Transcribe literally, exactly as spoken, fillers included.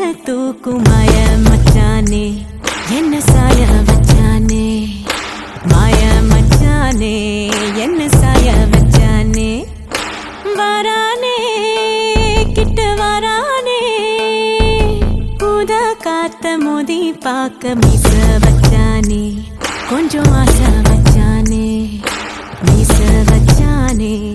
தூக்கும் மாய மச்சானே என்ன சாய வச்சானே மாய மச்சானே என்ன சாய வச்சானே வரானே கிட்ட வரானே புத காத்த மோதி பாக்க மீச வச்சானே கொஞ்சம் ஆசை வச்சானே மீச வச்சானே